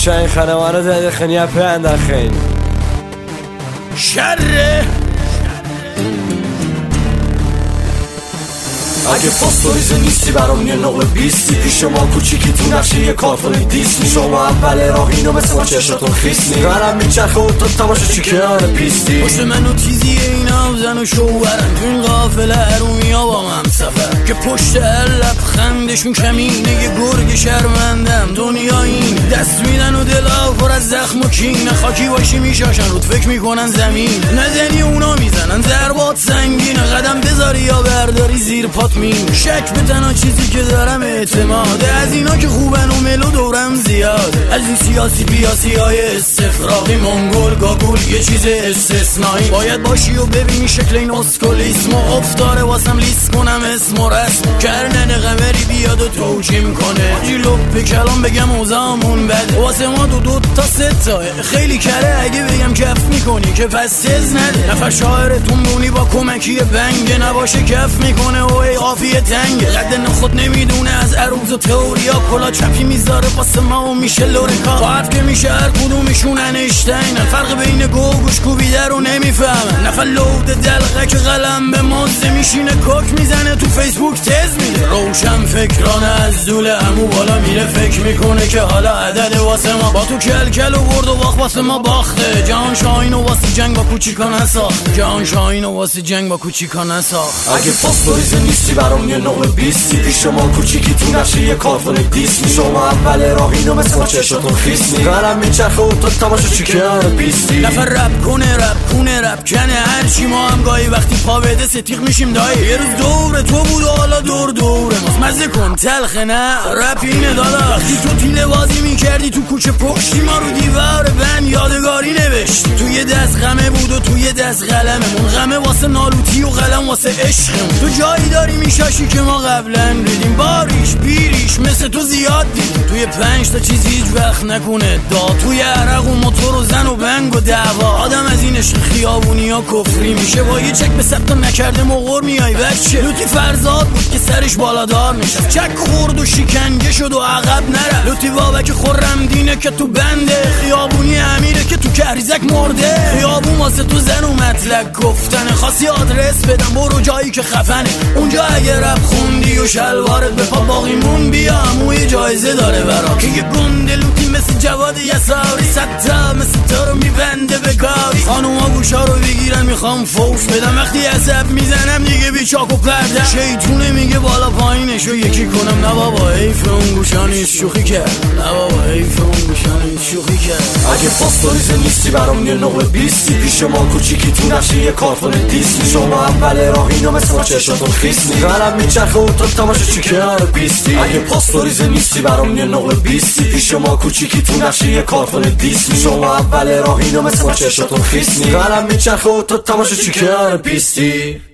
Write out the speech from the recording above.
شاين خنوانه زي خنيا بين دخين شره اگه پاستوریزه نیستی برام یه نقل بیستی پیش ما کوچیکی تو نقشه یه کارتون دیسنی شما اول راه اینو مثل ما چشتون خیسنی غرم میچرخه و تو تماشا چی کنار پیستی پشت منو تیزی اینا زن و شوهرن تو این قافله ارومی ها با من سفر که پشت هر لبخندشون کمینه یه گرگ شرمندم دنیا این دست میدن و دلا پر از زخم و کینه خاکی باشی میشاشن رود فکر میکنن زمین نزنی اونا میزنن ضربات سنگینه قدم بذاری یا برداری زیر پات مین شک به تنها چیزی که دارم اعتماده از اینا که خوبن و ملو دورم زیاد از این سیاسی بیاسی های استفراغی منگول گاگول یه چیز استثنایی باید باشی و ببینی شکل این اسکولیسم و افتاره واسم لیست کنم اسم و رسم کرنن قمری بیاد و توجیم کنه جیلو به کلام بگم اوزامون بده واسه ما دو تا سه تا خیلی کره اگه بگم کف میکنی که پس تز نده نفر شاعرتون بونی با کمکی بنگ نباشه کف میکنه و ای قافیه تنگه قد خود نمیدونه از عروض و تئوریا کلا چپی میذاره واسه ما و میشه لورکا با حرف که میشه هر کدومشون انشتینن فرق بین گوش کوبیده رو نمیفهمن نفر لود دلقه که قلم به مزه میشینه کوک میزنه تو فیسبوک تز میده روشن فکرانه از دول عمو بالا میره فکر میکنه که حالا عدد واسه ما با تو کل و برد و باخت واسه ما باخته جهان شاهین و واسه جنگ با کوچیکا نساخت جهان شاهین و واسه جنگ با کوچیکا نساخت اگه پاستوریزه نیستی برام یه نقل بیستی پیش ما کوچیکی تو نقشه یه کارتون دیسنی شما اول راه اینو مثل ما چشتون خیسنی غرم میچرخه و تو تماشا چی کنار پیستی نفر رپ کنه رپ کنه هرچی ما هم گاهی وقتی پا بده ستیق میشیم دایی یه روز دور تو بود و حالا دوره مزه کن تلخه نه رپ اینه دادا وقتی تو تیله بازی میکردی تو کوچه پشتی ما رو دیوار بند یادگاری نوشتی تو یه دست غمه بود و تو یه دست قلممون غمه واسه نالوتی و قلم واسه عشقمون تو جایی داری میشاشی که ما قبلا دیدیم باریش بیریش مثل تو زیاد دیدیم توی 5 تا چیزی هیچ وقت نکنه دا توی عرق و موتور و زن و بنگ و دعوا آدم از این عشق خیابونی ها کفری میشه با یه چک به ثبت نکرده مغور میای بچه لوتی فرزاد بود که سرش بالادار میشه چک خورد و شکنجه شد و عقب نره لوتی بابک خرم دینه که تو بنده خیابونی امیره که تو کهریزک مرده خیابون واسه تو زن و مطلق گفتنه خاصی آدرس بدم برو جایی که خفنه اونجا اگه رپ خوندی و شلوارت به پا باقیمون بیا هموی جایزه داره برا که یه گنده لوتی مثل جواد یساری صد مثل تا رو میبنده به کاری خانوما گوشا رو بگیرن میخوام فوش بدم وقتی عصب میزنم دیگه بیچاک و پردم شیطونه میگه بالا پایینشو یکی کنم نه بابا حیف اون گوشا نیست شوخی کرد نه بابا حیف اون گوشا نیست شوخی کرد اگه پاستوریزه نیستی برام یه نقل بیستی پیش ما کوچیکی تو نقشه یه کارتون دیسنی شما اول راه اینو مثل ما چشتون خیسنی غرم میچرخه و تو تماشا چی کنار پیستی اگه پاستوریزه نیستی برام یه نقل بیستی پیش ما کوچیکی تو نقشه یه کارتون دیسنی شما اول راه اینو مثل ما چشتون خیسنی غرم میچرخه و تو تماشا چی کنار پیستی